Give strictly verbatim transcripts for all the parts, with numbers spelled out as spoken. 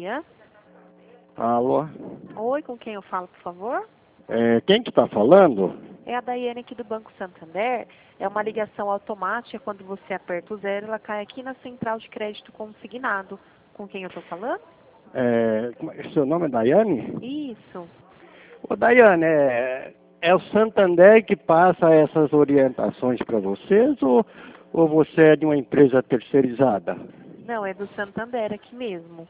dia. Alô? Oi, com quem eu falo, por favor? É, quem que está falando? É a Daiane aqui do Banco Santander. É uma ligação automática. Quando você aperta o zero, ela cai aqui na central de crédito consignado. Com quem eu estou falando? É, como é- seu nome é Daiane? Isso. Ô Daiane, é, é o Santander que passa essas orientações para vocês ou, ou você é de uma empresa terceirizada? Não, é do Santander aqui mesmo.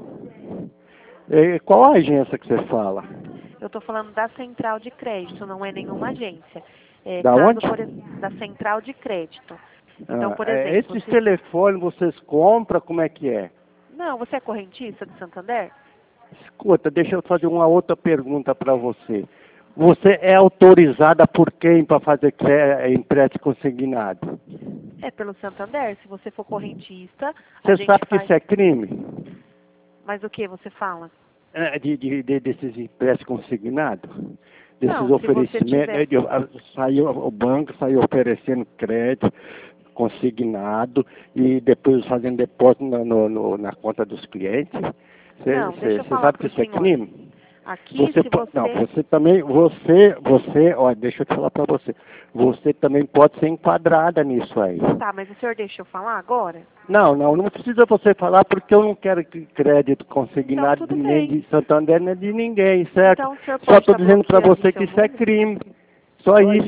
É, qual a agência que você fala? Eu estou falando da central de crédito, não é nenhuma agência. É, Da caso, onde? por ex- da central de crédito. Então, Ah, por é, exemplo, esses se... telefones vocês compram, como é que é? Não, você é correntista do Santander? Escuta, deixa eu fazer uma outra pergunta para você. Você é autorizada por quem para fazer cre- empréstimo consignado? É pelo Santander. Se você for correntista, a Você gente sabe que faz... isso é crime? Mas o que você fala? É, De, de, de- desses empréstimos consignados? Desses Não, se você oferecimentos? tiver... Né, de, a- saiu, o banco saiu oferecendo crédito consignado e depois fazendo depósito na, no- no- na conta dos clientes. Não, deixa eu Você falar sabe para que o isso é senhor. crime? Aqui, Você se po- não, você... você também, você, você, olha, deixa eu te falar para você, você também pode ser enquadrada nisso aí. Tá, mas o senhor deixa eu falar agora? Não, não, não precisa você falar porque eu não quero que crédito Então, consignado tudo nem bem. de Santander nem de ninguém, certo? Então, o senhor Só pode estou estar dizendo para bloqueando o você que seu isso é número? crime. Só isso.